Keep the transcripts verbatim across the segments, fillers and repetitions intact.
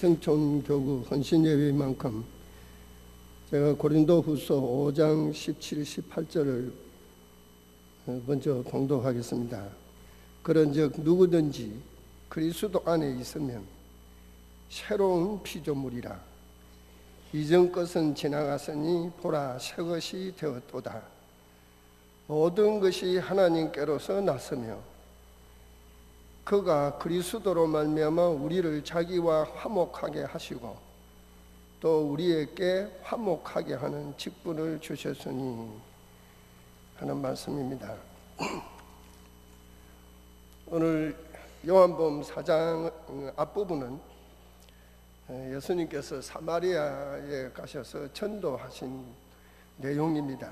등촌교구 헌신예배만큼 제가 고린도후서 오 장 십칠, 십팔 절을 먼저 봉독하겠습니다. 그런즉 누구든지 그리스도 안에 있으면 새로운 피조물이라. 이전 것은 지나갔으니 보라 새 것이 되었도다. 모든 것이 하나님께로서 났으며 그가 그리스도로 말미암아 우리를 자기와 화목하게 하시고 또 우리에게 화목하게 하는 직분을 주셨으니 하는 말씀입니다. 오늘 요한복음 사 장 앞부분은 예수님께서 사마리아에 가셔서 전도하신 내용입니다.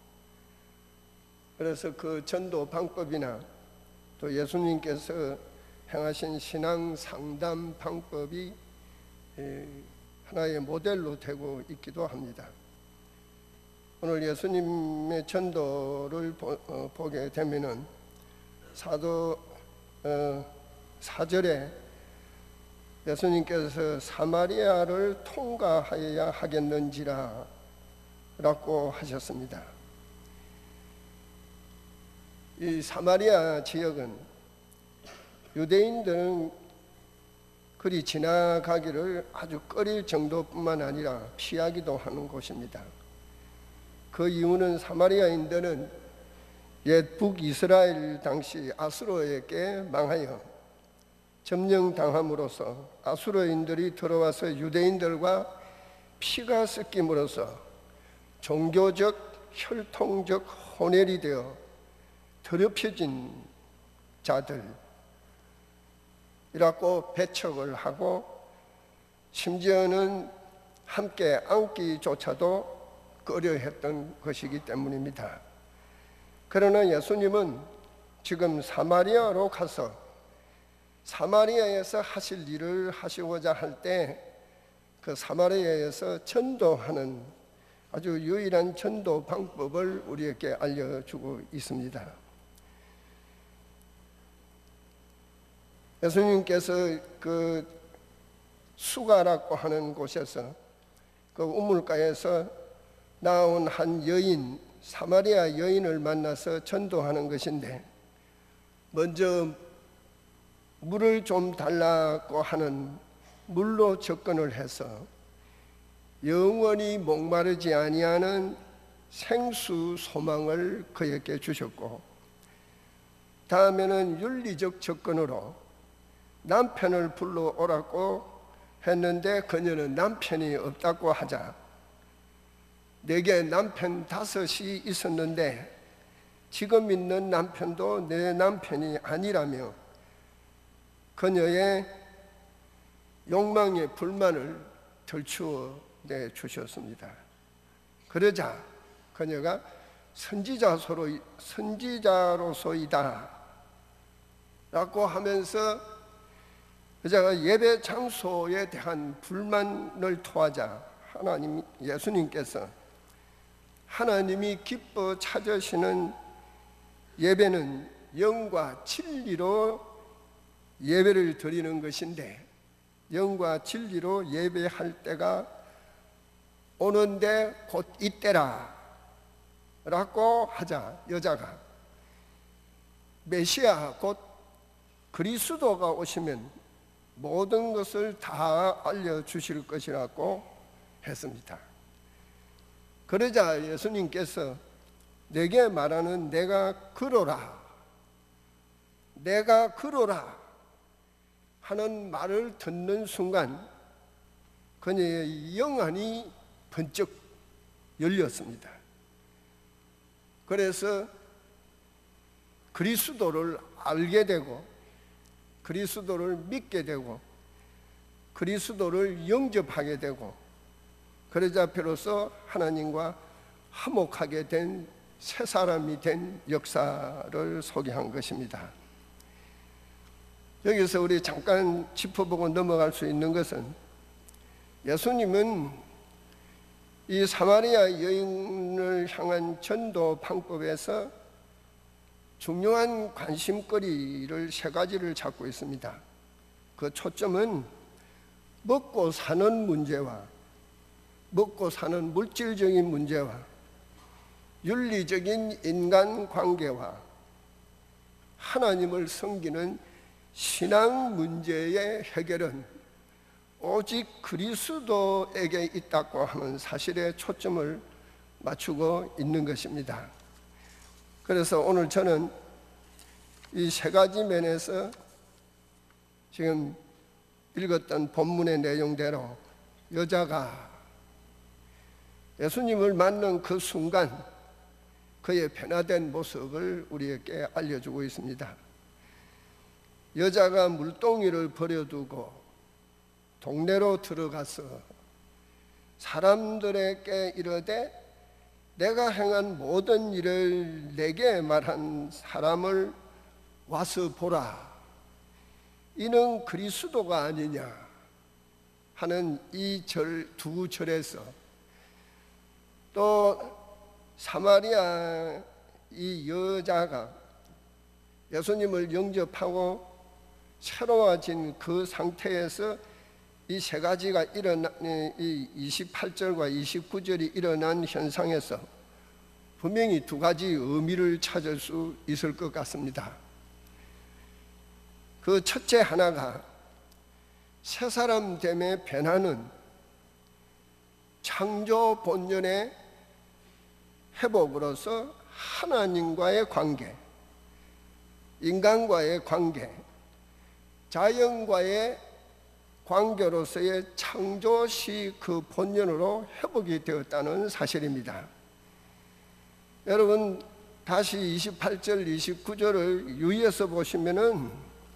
그래서 그 전도 방법이나 또 예수님께서 행하신 신앙 상담 방법이 하나의 모델로 되고 있기도 합니다. 오늘 예수님의 전도를 보, 어, 보게 되면은 사도 어, 사 절에 예수님께서 사마리아를 통과하여야 하겠는지라 라고 하셨습니다. 이 사마리아 지역은 유대인들은 그리 지나가기를 아주 꺼릴 정도뿐만 아니라 피하기도 하는 곳입니다. 그 이유는 사마리아인들은 옛 북이스라엘 당시 아수르에게 망하여 점령당함으로써 아수르인들이 들어와서 유대인들과 피가 섞임으로써 종교적, 혈통적 혼혈이 되어 더럽혀진 자들이라고 배척을 하고 심지어는 함께 앉기조차도 꺼려했던 것이기 때문입니다. 그러나 예수님은 지금 사마리아로 가서 사마리아에서 하실 일을 하시고자 할 때 그 사마리아에서 전도하는 아주 유일한 전도 방법을 우리에게 알려주고 있습니다. 예수님께서 그 수가라고 하는 곳에서 그 우물가에서 나온 한 여인, 사마리아 여인을 만나서 전도하는 것인데 먼저 물을 좀 달라고 하는 물로 접근을 해서 영원히 목마르지 아니하는 생수 소망을 그에게 주셨고 다음에는 윤리적 접근으로 남편을 불러오라고 했는데 그녀는 남편이 없다고 하자 내게 남편 다섯이 있었는데 지금 있는 남편도 내 남편이 아니라며 그녀의 욕망의 불만을 덜추어 내 주셨습니다. 그러자 그녀가 선지자로서, 선지자로서이다 라고 하면서 그자가 예배 장소에 대한 불만을 토하자 하나님, 예수님께서 하나님이 기뻐 찾으시는 예배는 영과 진리로 예배를 드리는 것인데 영과 진리로 예배할 때가 오는데 곧 이때라 라고 하자 여자가 메시아 곧 그리스도가 오시면 모든 것을 다 알려주실 것이라고 했습니다. 그러자 예수님께서 내게 말하는 내가 그러라 내가 그러라 하는 말을 듣는 순간 그녀의 영안이 번쩍 열렸습니다. 그래서 그리스도를 알게 되고 그리스도를 믿게 되고 그리스도를 영접하게 되고 그러자 비로소 하나님과 화목하게 된 새 사람이 된 역사를 소개한 것입니다. 여기서 우리 잠깐 짚어보고 넘어갈 수 있는 것은 예수님은 이 사마리아 여인을 향한 전도 방법에서 중요한 관심거리를 세 가지를 잡고 있습니다. 그 초점은 먹고 사는 문제와 먹고 사는 물질적인 문제와 윤리적인 인간관계와 하나님을 섬기는 신앙 문제의 해결은 오직 그리스도에게 있다고 하는 사실에 초점을 맞추고 있는 것입니다. 그래서 오늘 저는 이 세 가지 면에서 지금 읽었던 본문의 내용대로 여자가 예수님을 만난 그 순간 그의 변화된 모습을 우리에게 알려주고 있습니다. 여자가 물동이를 버려두고 동네로 들어가서 사람들에게 이르되 내가 행한 모든 일을 내게 말한 사람을 와서 보라, 이는 그리스도가 아니냐 하는 이 절 두 절에서 또 사마리아 이 여자가 예수님을 영접하고 새로워진 그 상태에서 이 세 가지가 일어나, 이 이십팔 절과 이십구 절이 일어난 현상에서 분명히 두 가지 의미를 찾을 수 있을 것 같습니다. 그 첫째 하나가 새 사람 됨의 변화는 창조 본연의 회복으로서 하나님과의 관계, 인간과의 관계, 자연과의 관계로서의 창조시 그 본연으로 회복이 되었다는 사실입니다. 여러분 다시 이십팔 절 이십구 절을 유의해서 보시면은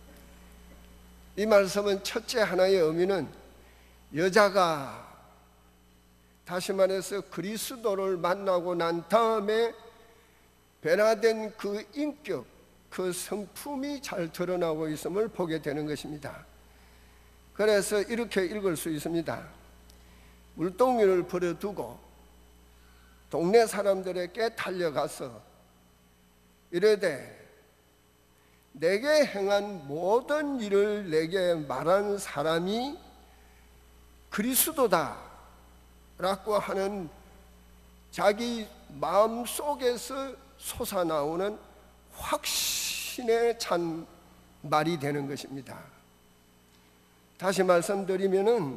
이 말씀은 첫째 하나의 의미는 여자가 다시 말해서 그리스도를 만나고 난 다음에 변화된 그 인격, 그 성품이 잘 드러나고 있음을 보게 되는 것입니다. 그래서 이렇게 읽을 수 있습니다. 물동이를 버려두고 동네 사람들에게 달려가서 이르되 내게 행한 모든 일을 내게 말한 사람이 그리스도다 라고 하는 자기 마음속에서 솟아나오는 확신에 찬 말이 되는 것입니다. 다시 말씀드리면은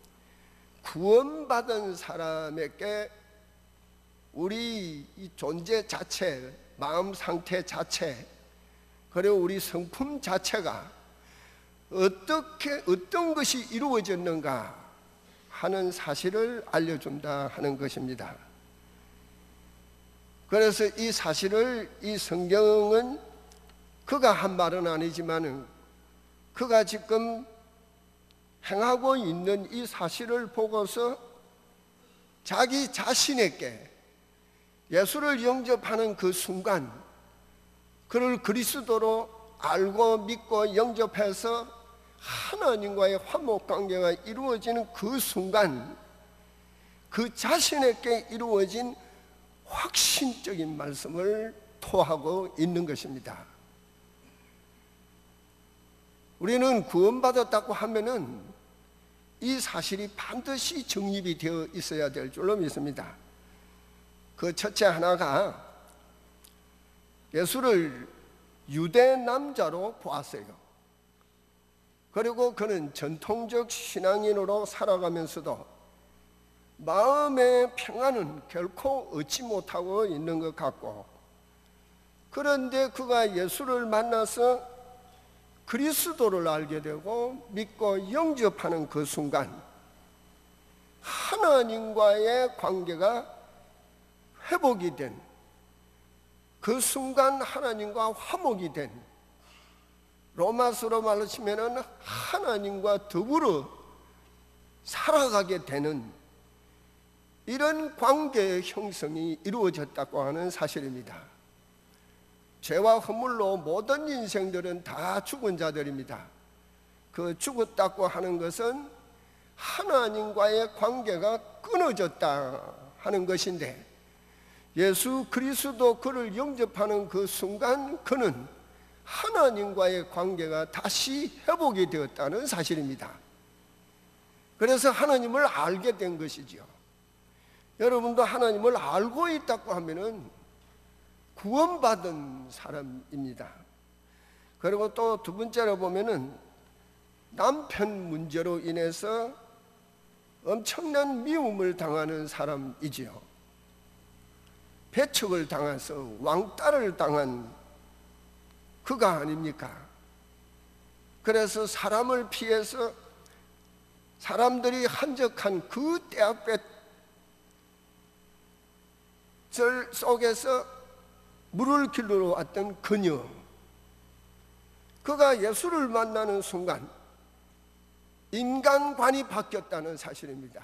구원받은 사람에게 우리 이 존재 자체, 마음 상태 자체, 그리고 우리 성품 자체가 어떻게 어떤 것이 이루어졌는가 하는 사실을 알려준다 하는 것입니다. 그래서 이 사실을 이 성경은 그가 한 말은 아니지만은 그가 지금 행하고 있는 이 사실을 보고서 자기 자신에게 예수를 영접하는 그 순간, 그를 그리스도로 알고 믿고 영접해서 하나님과의 화목관계가 이루어지는 그 순간, 그 자신에게 이루어진 확신적인 말씀을 토하고 있는 것입니다. 우리는 구원받았다고 하면은 이 사실이 반드시 정립이 되어 있어야 될 줄로 믿습니다. 그 첫째 하나가 예수를 유대 남자로 보았어요. 그리고 그는 전통적 신앙인으로 살아가면서도 마음의 평안은 결코 얻지 못하고 있는 것 같고, 그런데 그가 예수를 만나서 그리스도를 알게 되고 믿고 영접하는 그 순간 하나님과의 관계가 회복이 된, 그 순간 하나님과 화목이 된, 로마서로 말하시면은 하나님과 더불어 살아가게 되는 이런 관계의 형성이 이루어졌다고 하는 사실입니다. 죄와 허물로 모든 인생들은 다 죽은 자들입니다. 그 죽었다고 하는 것은 하나님과의 관계가 끊어졌다 하는 것인데, 예수 그리스도 그를 영접하는 그 순간 그는 하나님과의 관계가 다시 회복이 되었다는 사실입니다. 그래서 하나님을 알게 된 것이죠. 여러분도 하나님을 알고 있다고 하면은 구원받은 사람입니다. 그리고 또 두 번째로 보면은 남편 문제로 인해서 엄청난 미움을 당하는 사람이지요. 배척을 당해서 왕따를 당한 그가 아닙니까? 그래서 사람을 피해서 사람들이 한적한 그 대학볕 속에서 물을 길러 왔던 그녀, 그가 예수를 만나는 순간 인간관이 바뀌었다는 사실입니다.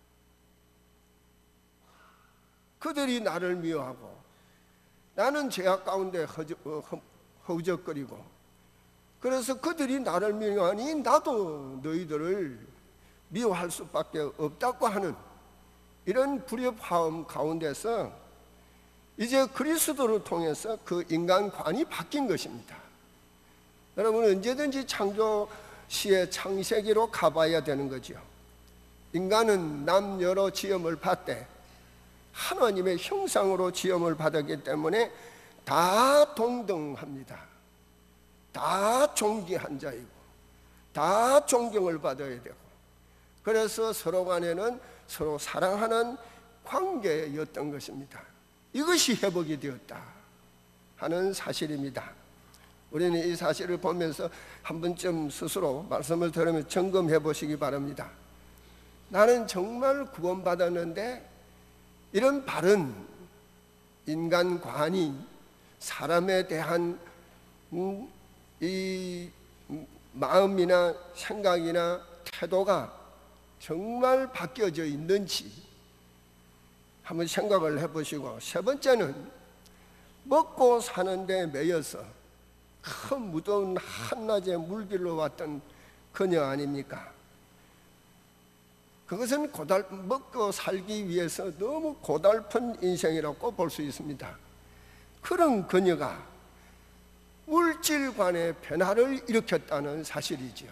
그들이 나를 미워하고 나는 죄악 가운데 허우적거리고, 그래서 그들이 나를 미워하니 나도 너희들을 미워할 수밖에 없다고 하는 이런 불협화음 가운데서 이제 그리스도를 통해서 그 인간관이 바뀐 것입니다. 여러분, 언제든지 창조 시의 창세기로 가봐야 되는 거죠. 인간은 남여러 지음을 받되 하나님의 형상으로 지음을 받았기 때문에 다 동등합니다. 다 존귀한 자이고 다 존경을 받아야 되고, 그래서 서로 간에는 서로 사랑하는 관계였던 것입니다. 이것이 회복이 되었다 하는 사실입니다. 우리는 이 사실을 보면서 한 번쯤 스스로 말씀을 들으면 점검해 보시기 바랍니다. 나는 정말 구원받았는데 이런 바른 인간관이, 사람에 대한 음, 이 마음이나 생각이나 태도가 정말 바뀌어져 있는지 한번 생각을 해보시고, 세 번째는 먹고 사는데 매여서 큰 무더운 한낮에 물길로 왔던 그녀 아닙니까? 그것은 고달, 먹고 살기 위해서 너무 고달픈 인생이라고 볼 수 있습니다. 그런 그녀가 물질관의 변화를 일으켰다는 사실이지요.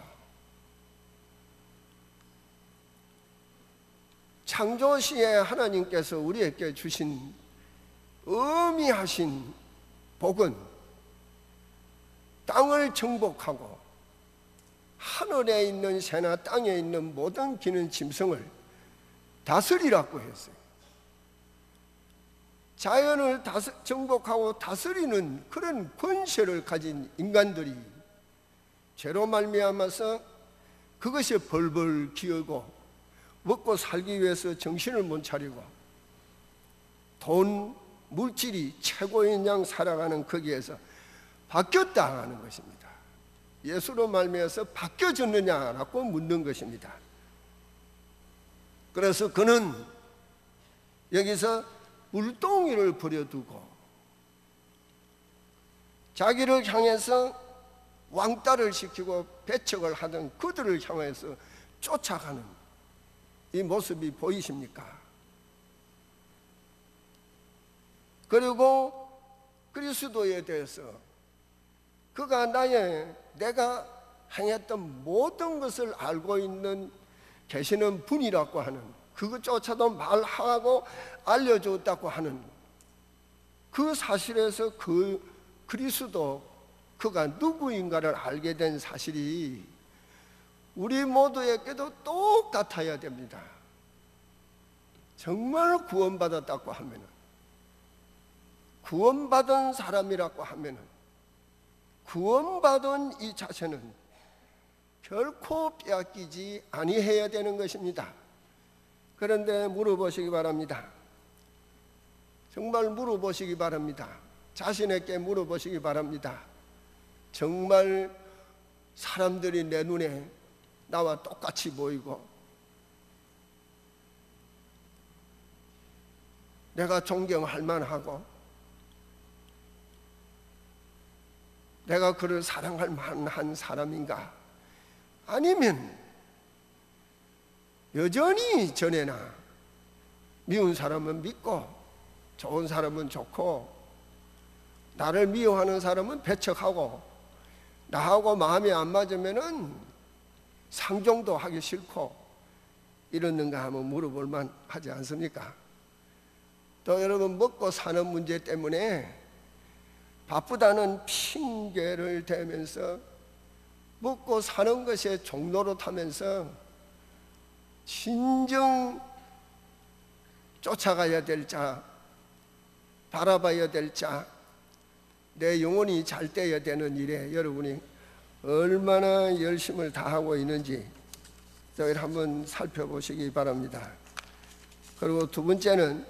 창조시에 하나님께서 우리에게 주신 어미하신 복은 땅을 정복하고 하늘에 있는 새나 땅에 있는 모든 기는 짐승을 다스리라고 했어요. 자연을 다스, 정복하고 다스리는 그런 권세를 가진 인간들이 죄로 말미암아서 그것이 벌벌 기어고 먹고 살기 위해서 정신을 못 차리고 돈, 물질이 최고인 양 살아가는 거기에서 바뀌었다 하는 것입니다. 예수로 말미암아서 바뀌어졌느냐라고 묻는 것입니다. 그래서 그는 여기서 물동이를 버려두고 자기를 향해서 왕따를 시키고 배척을 하던 그들을 향해서 쫓아가는 이 모습이 보이십니까? 그리고 그리스도에 대해서 그가 나의 내가 행했던 모든 것을 알고 있는 계시는 분이라고 하는, 그것조차도 말하고 알려줬다고 하는 그 사실에서 그 그리스도, 그가 누구인가를 알게 된 사실이 우리 모두에게도 똑같아야 됩니다. 정말 구원받았다고 하면은, 구원받은 사람이라고 하면은 구원받은 이 자체는 결코 빼앗기지 아니해야 되는 것입니다. 그런데 물어보시기 바랍니다. 정말 물어보시기 바랍니다. 자신에게 물어보시기 바랍니다. 정말 사람들이 내 눈에 나와 똑같이 보이고 내가 존경할 만하고 내가 그를 사랑할 만한 사람인가? 아니면 여전히 전에나 미운 사람은 믿고 좋은 사람은 좋고 나를 미워하는 사람은 배척하고 나하고 마음이 안 맞으면은 상종도 하기 싫고 이렇는가 하면 물어볼 만 하지 않습니까? 또 여러분, 먹고 사는 문제 때문에 바쁘다는 핑계를 대면서 먹고 사는 것에 종로로 타면서 진정 쫓아가야 될 자, 바라봐야 될 자, 내 영혼이 잘 돼야 되는 일에 여러분이 얼마나 열심을 다하고 있는지 저희를 한번 살펴보시기 바랍니다. 그리고 두 번째는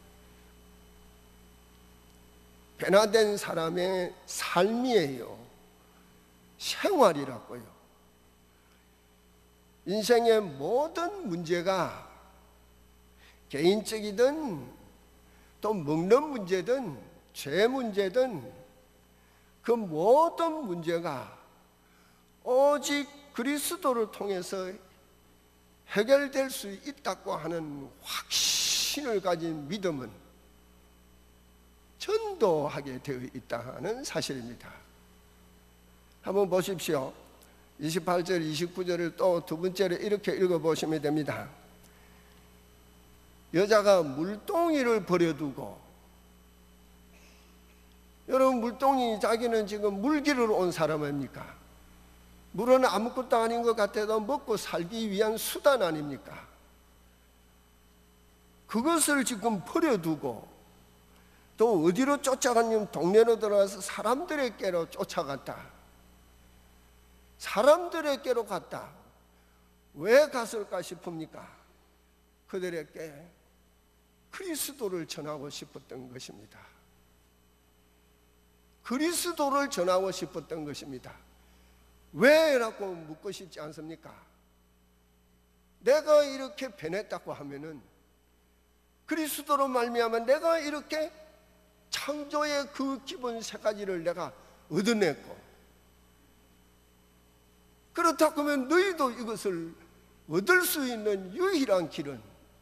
변화된 사람의 삶이에요. 생활이라고요. 인생의 모든 문제가 개인적이든 또 먹는 문제든 죄 문제든 그 모든 문제가 오직 그리스도를 통해서 해결될 수 있다고 하는 확신을 가진 믿음은 전도하게 되어 있다는 사실입니다. 한번 보십시오. 이십팔 절 이십구 절을 또 두 번째로 이렇게 읽어보시면 됩니다. 여자가 물동이를 버려두고, 여러분, 물동이 자기는 지금 물기르러 온 사람 아닙니까? 물은 아무것도 아닌 것 같아도 먹고 살기 위한 수단 아닙니까? 그것을 지금 버려두고 또 어디로 쫓아갔냐면 동네로 들어가서 사람들에게로 쫓아갔다. 사람들에게로 갔다. 왜 갔을까 싶습니까? 그들에게 그리스도를 전하고 싶었던 것입니다. 그리스도를 전하고 싶었던 것입니다. 왜라고 묻고 싶지 않습니까? 내가 이렇게 변했다고 하면은 그리스도로 말미암아 내가 이렇게 창조의 그 기본 세 가지를 내가 얻어냈고, 그렇다고 하면 너희도 이것을 얻을 수 있는 유일한 길은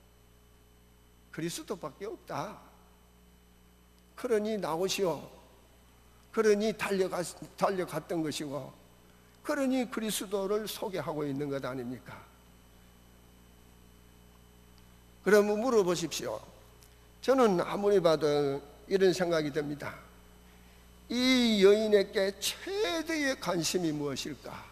그리스도밖에 없다. 그러니 나오시오. 그러니 달려가, 달려갔던 것이고, 그러니 그리스도를 소개하고 있는 것 아닙니까? 그러면 물어보십시오. 저는 아무리 봐도 이런 생각이 듭니다. 이 여인에게 최대의 관심이 무엇일까?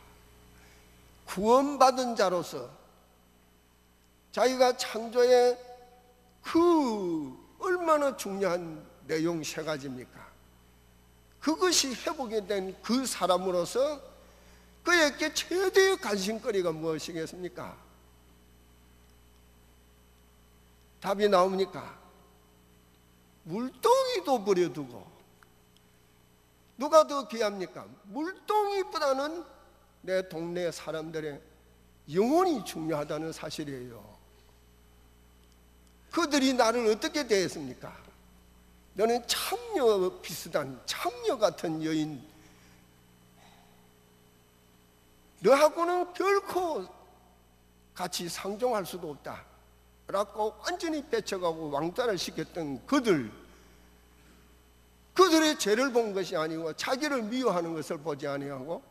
구원받은 자로서 자기가 창조의 그 얼마나 중요한 내용 세 가지입니까? 그것이 회복이 된 그 사람으로서 그에게 최대의 관심거리가 무엇이겠습니까? 답이 나옵니까? 물동이도 버려두고. 누가 더 귀합니까? 물동이보다는 내 동네 사람들의 영혼이 중요하다는 사실이에요. 그들이 나를 어떻게 대했습니까? 너는 참녀 비슷한, 참녀 같은 여인, 너하고는 결코 같이 상종할 수도 없다 라고 완전히 배척하고 왕따를 시켰던 그들, 그들의 죄를 본 것이 아니고 자기를 미워하는 것을 보지 아니하고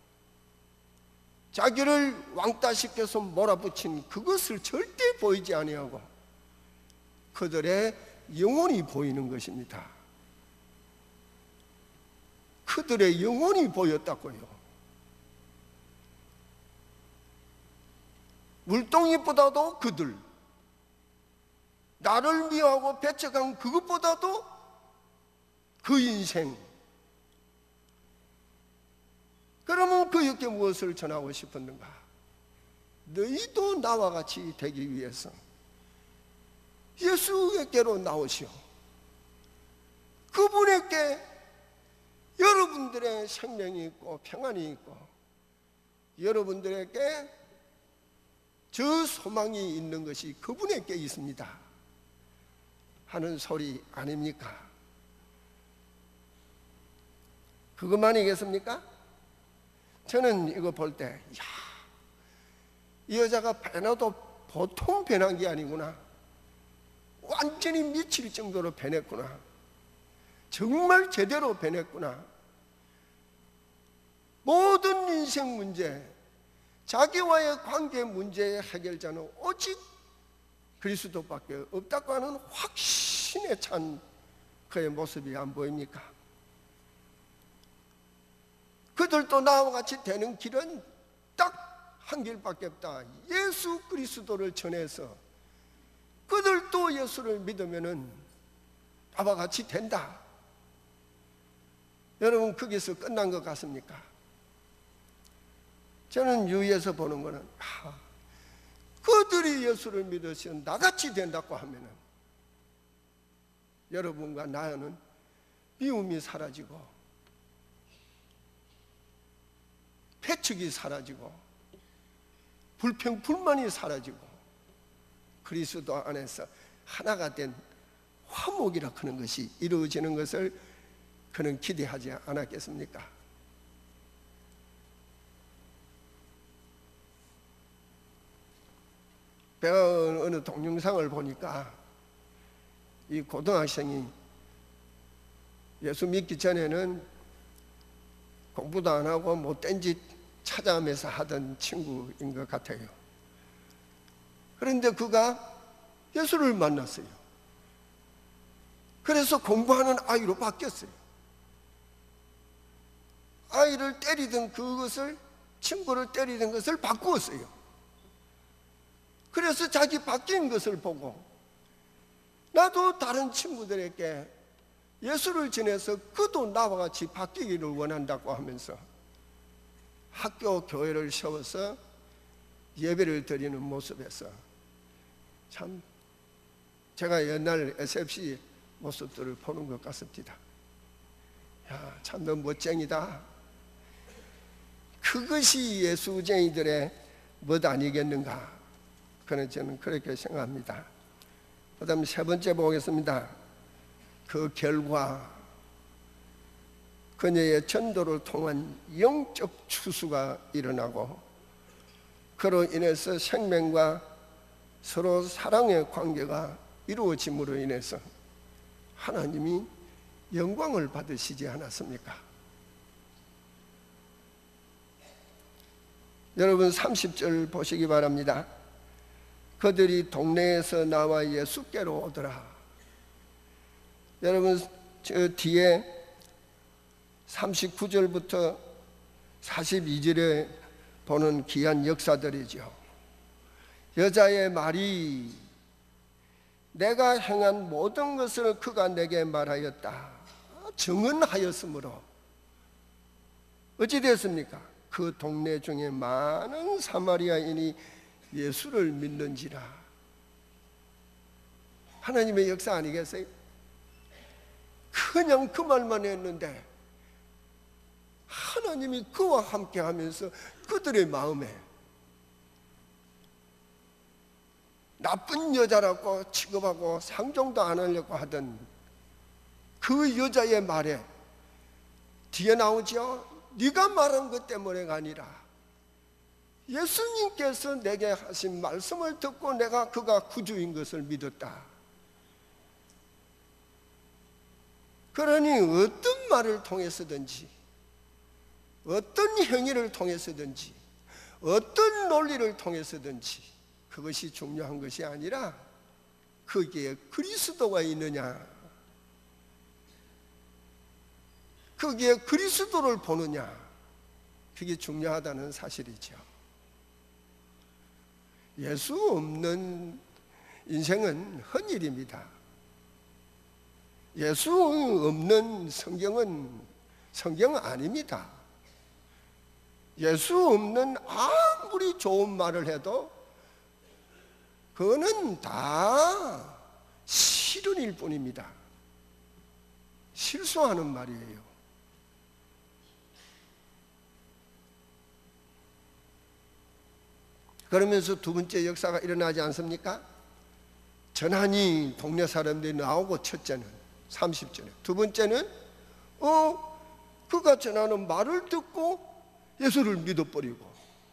자기를 왕따시켜서 몰아붙인 그것을 절대 보이지 아니하고 그들의 영혼이 보이는 것입니다. 그들의 영혼이 보였다고요. 물동이보다도 그들, 나를 미워하고 배척한 그것보다도 그 인생. 그러면 그에게 무엇을 전하고 싶었는가? 너희도 나와 같이 되기 위해서 예수에게로 나오시오. 그분에게 여러분들의 생명이 있고 평안이 있고 여러분들에게 저 소망이 있는 것이 그분에게 있습니다 하는 소리 아닙니까? 그것만이겠습니까? 저는 이거 볼 때, 야, 이 여자가 변화도 보통 변한 게 아니구나. 완전히 미칠 정도로 변했구나. 정말 제대로 변했구나. 모든 인생 문제, 자기와의 관계 문제의 해결자는 오직 그리스도밖에 없다고 하는 확신에 찬 그의 모습이 안 보입니까? 그들도 나와 같이 되는 길은 딱 한 길밖에 없다. 예수 그리스도를 전해서 그들도 예수를 믿으면은 나와 같이 된다. 여러분, 거기서 끝난 것 같습니까? 저는 유의해서 보는 거는 아, 그들이 예수를 믿으시면 나같이 된다고 하면은 여러분과 나는 미움이 사라지고 패측이 사라지고 불평 불만이 사라지고 그리스도 안에서 하나가 된 화목이라 하는 것이 이루어지는 것을 그는 기대하지 않았겠습니까? 배운 어느 동영상을 보니까 이 고등학생이 예수 믿기 전에는 공부도 안 하고 못된 짓 찾아오면서 하던 친구인 것 같아요. 그런데 그가 예수를 만났어요. 그래서 공부하는 아이로 바뀌었어요. 아이를 때리던 그것을, 친구를 때리던 것을 바꾸었어요. 그래서 자기 바뀐 것을 보고 나도 다른 친구들에게 예수를 전해서 그도 나와 같이 바뀌기를 원한다고 하면서 학교 교회를 세워서 예배를 드리는 모습에서 참 제가 옛날 에스에프씨 모습들을 보는 것 같습니다. 야, 참 너 멋쟁이다. 그것이 예수쟁이들의 멋 아니겠는가? 그는 저는 그렇게 생각합니다. 그 다음에 세 번째 보겠습니다. 그 결과 그녀의 전도를 통한 영적 추수가 일어나고 그로 인해서 생명과 서로 사랑의 관계가 이루어짐으로 인해서 하나님이 영광을 받으시지 않았습니까? 여러분 삼십 절 보시기 바랍니다. 그들이 동네에서 나와 예수께로 오더라. 여러분 저 뒤에 삼십구 절부터 사십이 절에 보는 귀한 역사들이죠. 여자의 말이 내가 행한 모든 것을 그가 내게 말하였다. 증언하였으므로 어찌 됐습니까? 그 동네 중에 많은 사마리아인이 예수를 믿는지라. 하나님의 역사 아니겠어요? 그냥 그 말만 했는데 하나님이 그와 함께 하면서 그들의 마음에 나쁜 여자라고 취급하고 상종도 안 하려고 하던 그 여자의 말에 뒤에 나오죠. 네가 말한 것 때문에가 아니라 예수님께서 내게 하신 말씀을 듣고 내가 그가 구주인 것을 믿었다. 그러니 어떤 말을 통해서든지 어떤 행위를 통해서든지 어떤 논리를 통해서든지 그것이 중요한 것이 아니라 거기에 그리스도가 있느냐, 거기에 그리스도를 보느냐, 그게 중요하다는 사실이죠. 예수 없는 인생은 헛일입니다. 예수 없는 성경은 성경 아닙니다. 예수 없는 아무리 좋은 말을 해도 그거는 다 실언일 뿐입니다. 실수하는 말이에요. 그러면서 두 번째 역사가 일어나지 않습니까? 전하니 동네 사람들이 나오고, 첫째는 삼십 절에, 두 번째는 어 그가 전하는 말을 듣고 예수를 믿어버리고,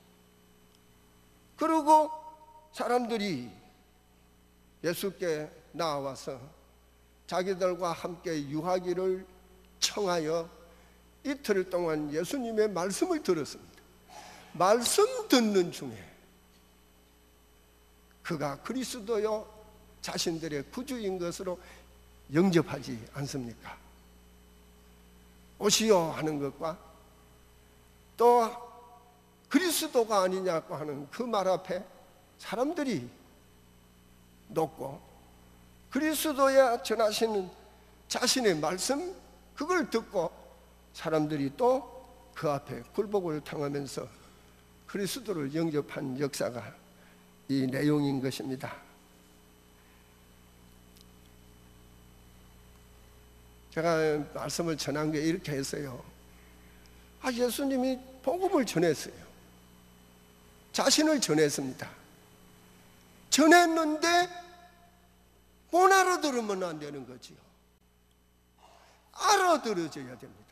그리고 사람들이 예수께 나와서 자기들과 함께 유하기를 청하여 이틀 동안 예수님의 말씀을 들었습니다. 말씀 듣는 중에 그가 그리스도요 자신들의 구주인 것으로 영접하지 않습니까? 오시오 하는 것과 또 그리스도가 아니냐고 하는 그 말 앞에 사람들이 놓고 그리스도야 전하시는 자신의 말씀, 그걸 듣고 사람들이 또 그 앞에 굴복을 당하면서 그리스도를 영접한 역사가 이 내용인 것입니다. 제가 말씀을 전한 게 이렇게 했어요. 아, 예수님이 복음을 전했어요. 자신을 전했습니다. 전했는데 못 알아들으면 안 되는 거지요. 알아들어져야 됩니다.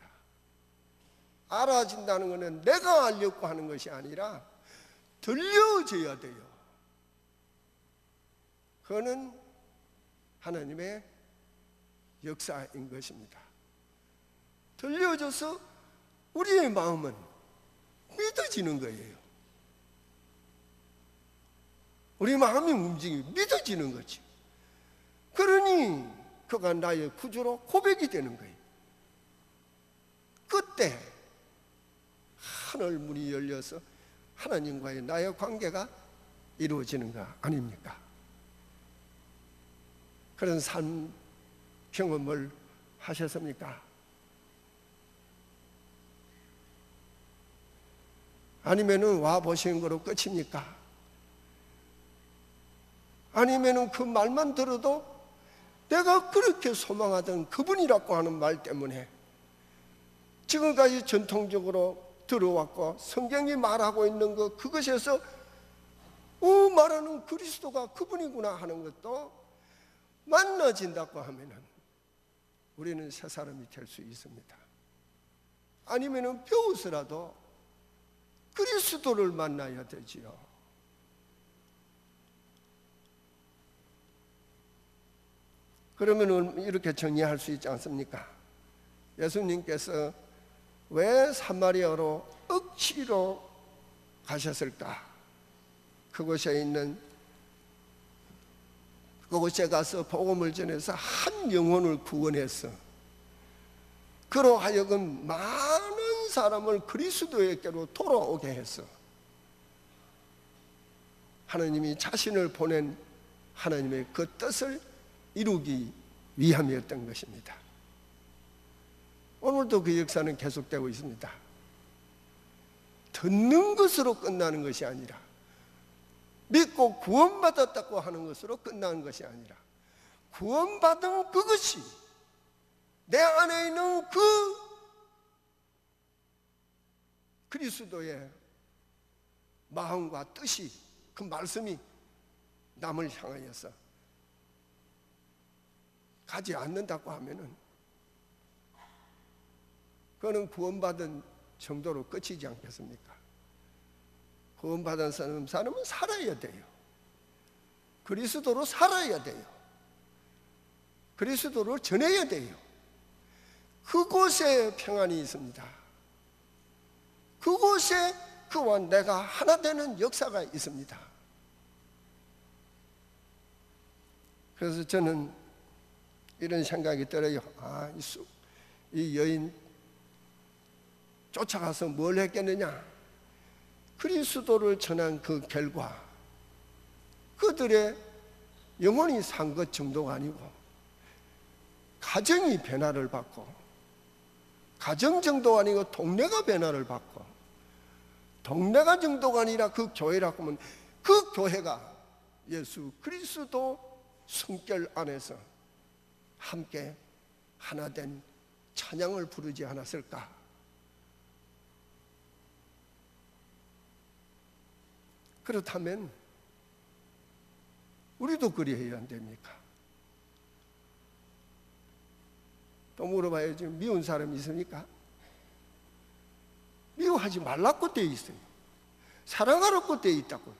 알아진다는 것은 내가 알려고 하는 것이 아니라 들려져야 돼요. 그거는 하나님의 역사인 것입니다. 들려져서 우리의 마음은 믿어지는 거예요. 우리 마음이 움직이고 믿어지는 거지. 그러니 그가 나의 구주로 고백이 되는 거예요. 그때 하늘 문이 열려서 하나님과의 나의 관계가 이루어지는 거 아닙니까? 그런 삶 경험을 하셨습니까? 아니면은 와 보시는 거로 끝입니까? 아니면은 그 말만 들어도 내가 그렇게 소망하던 그분이라고 하는 말 때문에 지금까지 전통적으로 들어왔고 성경이 말하고 있는 것, 그것에서 오, 말하는 그리스도가 그분이구나 하는 것도 만나진다고 하면은 우리는 새 사람이 될 수 있습니다. 아니면은 배워서라도 그리스도를 만나야 되지요. 그러면은 이렇게 정리할 수 있지 않습니까? 예수님께서 왜 사마리아로 억지로 가셨을까? 그곳에 있는 그곳에 가서 복음을 전해서 한 영혼을 구원했어. 그로 하여금 많은 사람을 그리스도에게로 돌아오게 했어. 하나님이 자신을 보낸 하나님의 그 뜻을 이루기 위함이었던 것입니다. 오늘도 그 역사는 계속되고 있습니다. 듣는 것으로 끝나는 것이 아니라 믿고 구원받았다고 하는 것으로 끝나는 것이 아니라 구원받은 그것이 내 안에 있는 그 그리스도의 마음과 뜻이, 그 말씀이 남을 향하여서 가지 않는다고 하면은 그거는 구원받은 정도로 끝이지 않겠습니까? 구원받은 사람, 사람은 살아야 돼요. 그리스도로 살아야 돼요. 그리스도를 전해야 돼요. 그곳에 평안이 있습니다. 그곳에 그와 내가 하나 되는 역사가 있습니다. 그래서 저는 이런 생각이 들어요. 아, 이, 수, 이 여인 쫓아가서 뭘 했겠느냐? 그리스도를 전한 그 결과 그들의 영혼이 산 것 정도가 아니고 가정이 변화를 받고, 가정 정도가 아니고 동네가 변화를 받고, 동네가 정도가 아니라 그 교회라고 하면 그 교회가 예수 그리스도 성결 안에서 함께 하나 된 찬양을 부르지 않았을까? 그렇다면 우리도 그리해야 안 됩니까? 또 물어봐야지. 미운 사람이 있습니까? 미워하지 말라고 되어 있어요. 사랑하라고 되어 있다고요.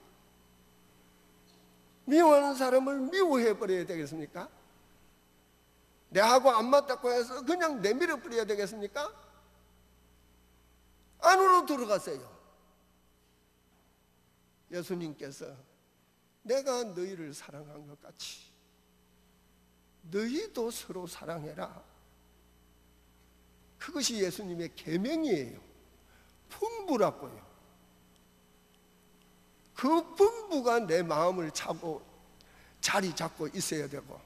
미워하는 사람을 미워해 버려야 되겠습니까? 내하고 안 맞다고 해서 그냥 내밀어 버려야 되겠습니까? 안으로 들어가세요. 예수님께서 내가 너희를 사랑한 것 같이 너희도 서로 사랑해라. 그것이 예수님의 계명이에요. 분부라고요. 그 분부가 내 마음을 차고 자리 잡고 있어야 되고,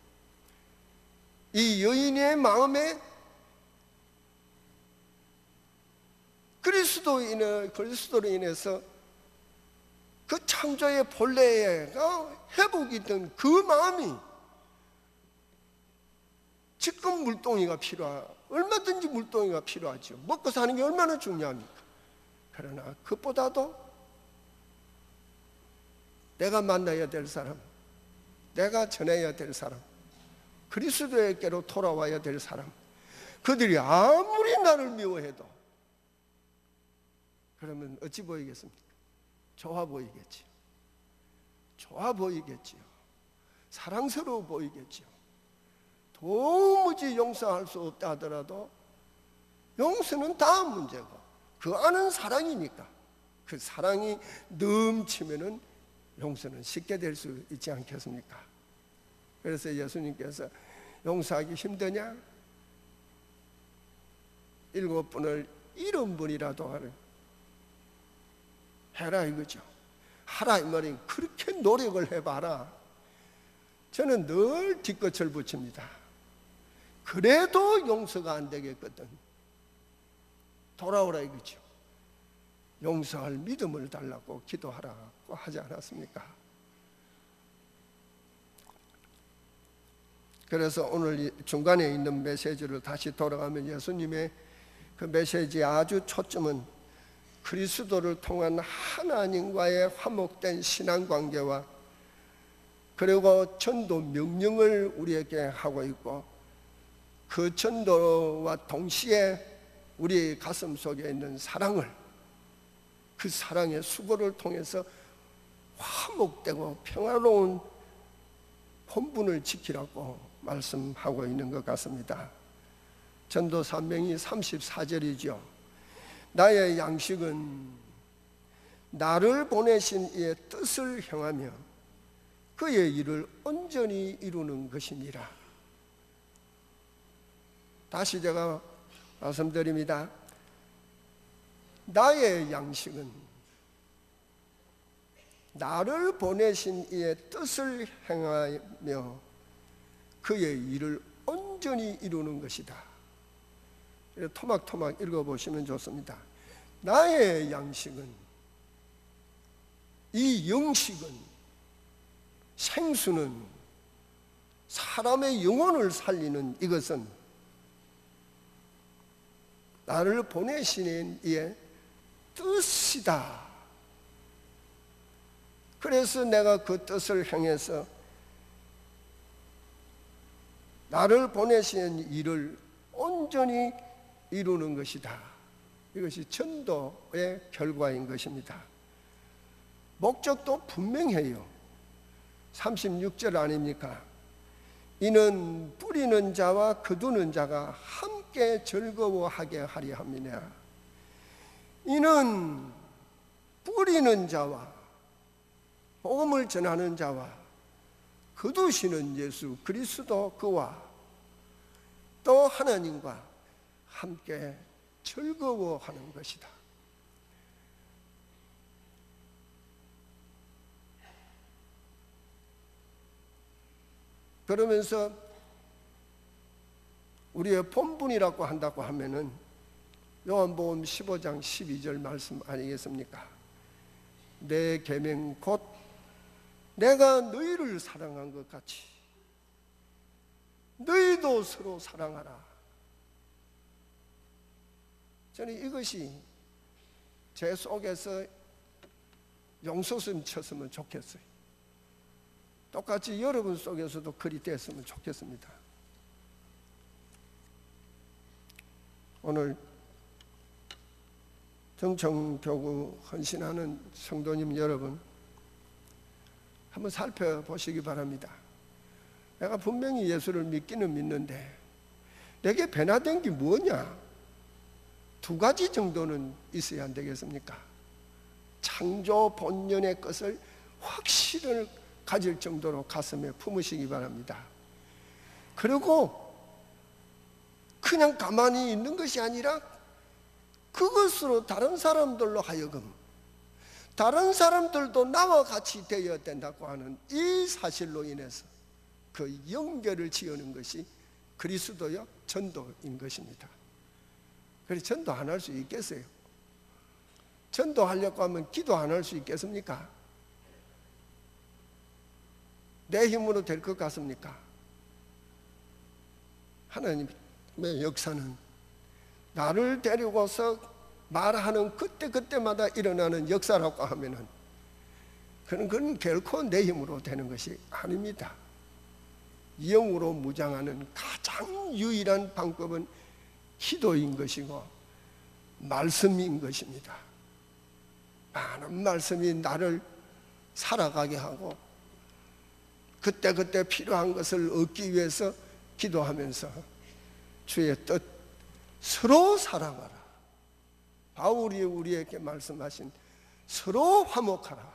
이 여인의 마음에 그리스도인을 그리스도로 인해서 그 창조의 본래가 회복이 된 그 마음이 지금 물동이가 필요하, 얼마든지 물동이가 필요하죠. 먹고 사는 게 얼마나 중요합니까? 그러나 그것보다도 내가 만나야 될 사람, 내가 전해야 될 사람, 그리스도에게로 돌아와야 될 사람, 그들이 아무리 나를 미워해도 그러면 어찌 보이겠습니까? 좋아 보이겠지요. 좋아 보이겠지요. 사랑스러워 보이겠지요. 도무지 용서할 수 없다 하더라도 용서는 다음 문제고, 그 안은 사랑이니까 그 사랑이 넘치면은 용서는 쉽게 될 수 있지 않겠습니까? 그래서 예수님께서 용서하기 힘드냐? 일곱 분을 일흔 분이라도 하는 해라 이거죠. 하라 이 말이, 그렇게 노력을 해봐라. 저는 늘 뒷끝을 붙입니다. 그래도 용서가 안 되겠거든. 돌아오라 이거죠. 용서할 믿음을 달라고 기도하라고 하지 않았습니까? 그래서 오늘 중간에 있는 메시지를 다시 돌아가면 예수님의 그 메시지의 아주 초점은 그리스도를 통한 하나님과의 화목된 신앙관계와 그리고 전도 명령을 우리에게 하고 있고, 그 전도와 동시에 우리 가슴 속에 있는 사랑을, 그 사랑의 수고를 통해서 화목되고 평화로운 본분을 지키라고 말씀하고 있는 것 같습니다. 전도 산명이 삼십사 절이죠. 나의 양식은 나를 보내신 이의 뜻을 행하며 그의 일을 온전히 이루는 것이니라. 다시 제가 말씀드립니다. 나의 양식은 나를 보내신 이의 뜻을 행하며 그의 일을 온전히 이루는 것이다. 토막토막 읽어보시면 좋습니다. 나의 양식은, 이 영식은, 생수는, 사람의 영혼을 살리는 이것은 나를 보내시는 이의 뜻이다. 그래서 내가 그 뜻을 행해서 나를 보내시는 일을 온전히 이루는 것이다. 이것이 전도의 결과인 것입니다. 목적도 분명해요. 삼십육 절 아닙니까? 이는 뿌리는 자와 거두는 자가 함께 즐거워하게 하려 함이냐. 이는 뿌리는 자와 복음을 전하는 자와 거두시는 예수 그리스도 그와 또 하나님과 함께 즐거워하는 것이다. 그러면서 우리의 본분이라고 한다고 하면은 요한복음 십오 장 십이 절 말씀 아니겠습니까? 내 계명 곧 내가 너희를 사랑한 것 같이 너희도 서로 사랑하라. 저는 이것이 제 속에서 용서심 쳤으면 좋겠어요. 똑같이 여러분 속에서도 그리 됐으면 좋겠습니다. 오늘 정청교구 헌신하는 성도님 여러분, 한번 살펴보시기 바랍니다. 내가 분명히 예수를 믿기는 믿는데 내게 변화된 게 뭐냐? 두 가지 정도는 있어야 안 되겠습니까? 창조 본연의 것을 확신을 가질 정도로 가슴에 품으시기 바랍니다. 그리고 그냥 가만히 있는 것이 아니라 그것으로 다른 사람들로 하여금 다른 사람들도 나와 같이 되어야 된다고 하는 이 사실로 인해서 그 연결을 지으는 것이 그리스도요 전도인 것입니다. 그래서 전도 안 할 수 있겠어요? 전도하려고 하면 기도 안 할 수 있겠습니까? 내 힘으로 될 것 같습니까? 하나님의 역사는 나를 데리고서 말하는 그때그때마다 일어나는 역사라고 하면은 그런 건 결코 내 힘으로 되는 것이 아닙니다. 영으로 무장하는 가장 유일한 방법은 기도인 것이고 말씀인 것입니다. 많은 말씀이 나를 살아가게 하고 그때그때 필요한 것을 얻기 위해서 기도하면서 주의 뜻 서로 사랑하라. 바울이 우리에게 말씀하신 서로 화목하라.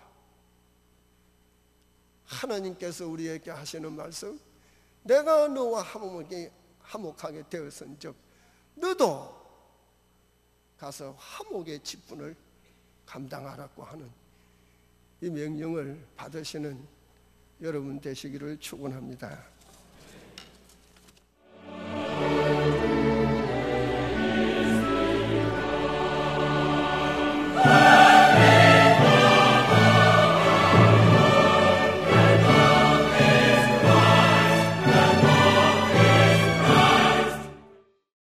하나님께서 우리에게 하시는 말씀, 내가 너와 화목하게, 화목하게 되었은즉 너도 가서 화목의 직분을 감당하라고 하는 이 명령을 받으시는 여러분 되시기를 축원합니다.